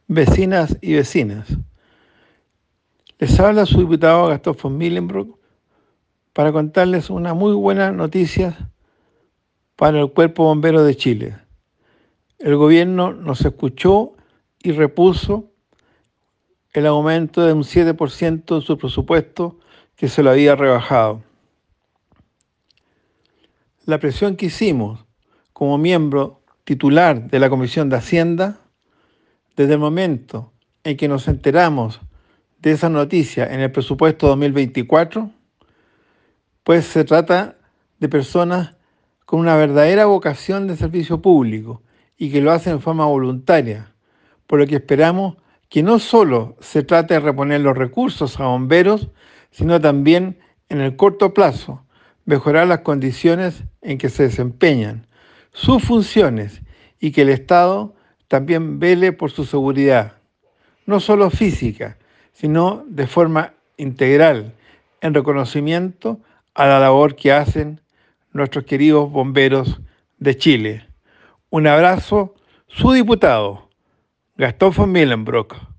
Vecinas y vecinas, les habla su diputado Gastón von Millenbrock para contarles una muy buena noticia para el Cuerpo Bombero de Chile. El gobierno nos escuchó y repuso el aumento de un 7% de su presupuesto que se lo había rebajado. La presión que hicimos como miembro titular de la Comisión de Hacienda, desde el momento en que nos enteramos de esa noticia en el presupuesto 2024, pues se trata de personas con una verdadera vocación de servicio público y que lo hacen en forma voluntaria, por lo que esperamos que no solo se trate de reponer los recursos a bomberos, sino también en el corto plazo mejorar las condiciones en que se desempeñan sus funciones y que el Estado también vele por su seguridad, no solo física, sino de forma integral, en reconocimiento a la labor que hacen nuestros queridos bomberos de Chile. Un abrazo, su diputado, Gastón von Millenbrock.